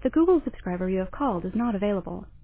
The Google subscriber you have called is not available.